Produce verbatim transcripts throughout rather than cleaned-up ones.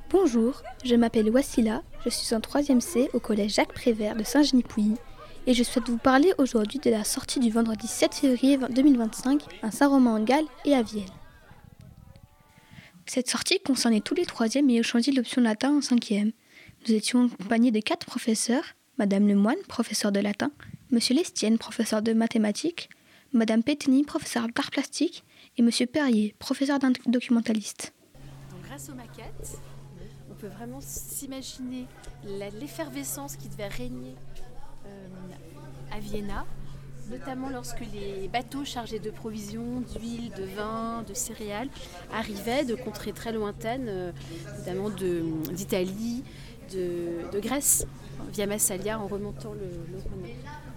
Bonjour, je m'appelle Wassila, je suis en troisième C au collège Jacques Prévert de Saint-Genis-Pouilly et je souhaite vous parler aujourd'hui de la sortie du vendredi sept février deux mille vingt-cinq à Saint-Romain-en-Galles et à Vienne. Cette sortie concernait tous les troisièmes ayant choisi l'option latin en cinquième. Nous étions accompagnés de quatre professeurs, Madame Lemoine, professeur de latin, Monsieur Lestienne, professeur de mathématiques, Madame Péteny, professeur d'art plastique et Monsieur Perrier, professeur d'un documentaliste. Donc, grâce aux maquettes, on peut vraiment s'imaginer la, l'effervescence qui devait régner euh, à Vienna, notamment lorsque les bateaux chargés de provisions, d'huile, de vin, de céréales arrivaient de contrées très lointaines, euh, notamment de, d'Italie, de, de Grèce, via Massalia en remontant le, le Rhône.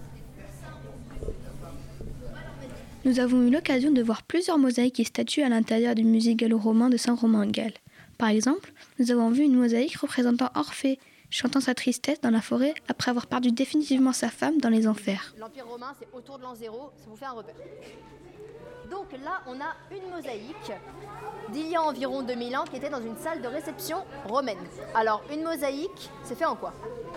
Nous avons eu l'occasion de voir plusieurs mosaïques et statues à l'intérieur du musée gallo-romain de Saint-Romain-en-Galles. Par exemple, nous avons vu une mosaïque représentant Orphée chantant sa tristesse dans la forêt après avoir perdu définitivement sa femme dans les enfers. L'Empire romain, c'est autour de l'an zéro, ça vous fait un repère. Donc là, on a une mosaïque d'il y a environ deux mille ans qui était dans une salle de réception romaine. Alors, une mosaïque, c'est fait en quoi ?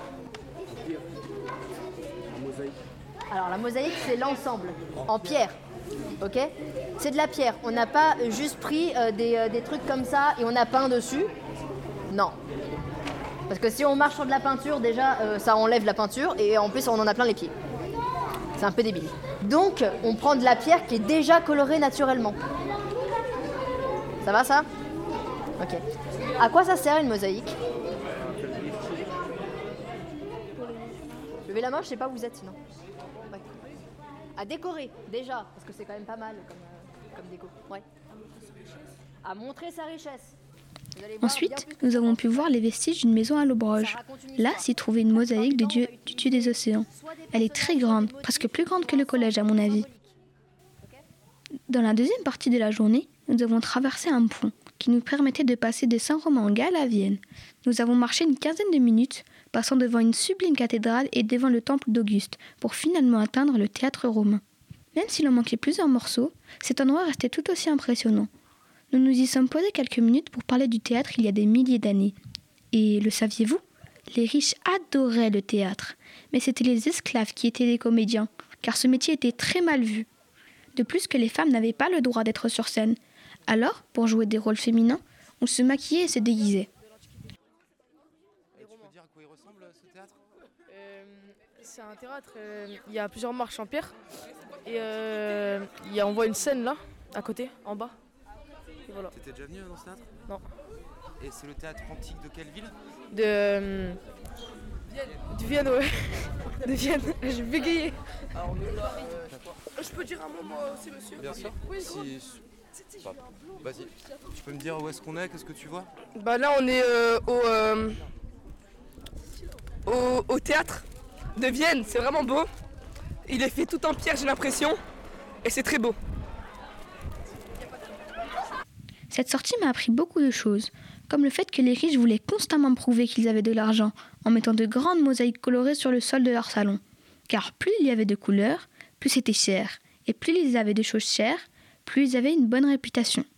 Alors, la mosaïque, c'est l'ensemble, en pierre. Ok ? C'est de la pierre. On n'a pas juste pris euh, des, euh, des trucs comme ça et on a peint dessus. Non. Parce que si on marche sur de la peinture, déjà, euh, ça enlève la peinture et en plus, on en a plein les pieds. C'est un peu débile. Donc, on prend de la pierre qui est déjà colorée naturellement. Ça va, ça ? Ok. À quoi ça sert une mosaïque ? Levez la main, je sais pas où vous êtes sinon. Ouais. À décorer, déjà, parce que c'est quand même pas mal comme, euh, comme déco. Ouais. À montrer sa richesse. Ensuite, nous avons pu voir les vestiges d'une maison à Lobroge. Là s'y trouvait une mosaïque de Dieu, du Dieu des océans. Elle est très grande, presque plus grande que le collège à mon avis. Dans la deuxième partie de la journée, nous avons traversé un pont qui nous permettait de passer de Saint-Romain-en-Galles à Vienne. Nous avons marché une quinzaine de minutes, passant devant une sublime cathédrale et devant le temple d'Auguste, pour finalement atteindre le théâtre romain. Même s'il en manquait plusieurs morceaux, cet endroit restait tout aussi impressionnant. Nous nous y sommes posés quelques minutes pour parler du théâtre il y a des milliers d'années. Et le saviez-vous ? Les riches adoraient le théâtre, mais c'étaient les esclaves qui étaient les comédiens, car ce métier était très mal vu. De plus que les femmes n'avaient pas le droit d'être sur scène. Alors, pour jouer des rôles féminins, on se maquillait et se déguisait. Et tu peux dire à quoi il ressemble ce théâtre ? euh, C'est un théâtre, euh, il y a plusieurs marches en pierre et euh, il y a, on voit une scène là, à côté, en bas. Et voilà. T'étais déjà venu dans ce théâtre ? Non. Et c'est le théâtre antique de quelle ville ? De... Euh, de Vienne, ouais. De Vienne, j'ai bégayé. Alors, on est là, euh, je peux dire un mot moi aussi, monsieur ? Bien sûr. Oui, si... Bah, vas-y. Tu peux me dire où est-ce qu'on est ? Qu'est-ce que tu vois ? Bah là, on est euh, au, euh, au, au théâtre de Vienne. C'est vraiment beau. Il est fait tout en pierre, j'ai l'impression. Et c'est très beau. Cette sortie m'a appris beaucoup de choses, comme le fait que les riches voulaient constamment prouver qu'ils avaient de l'argent en mettant de grandes mosaïques colorées sur le sol de leur salon. Car plus il y avait de couleurs, plus c'était cher. Et plus ils avaient de choses chères, plus ils avaient une bonne réputation.